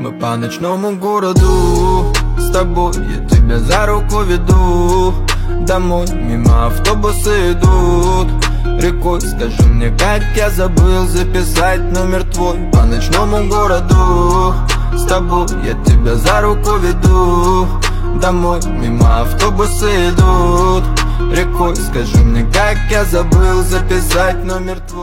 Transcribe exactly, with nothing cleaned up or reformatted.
Мы по ночному городу с тобой, я тебя за руку веду. Домой мимо автобусы идут рекой. Скажи мне, как я забыл записать номер твой. По ночному городу с тобой, я тебя за руку веду. Домой мимо автобусы идут рекой. Скажи мне, как я забыл записать номер твой.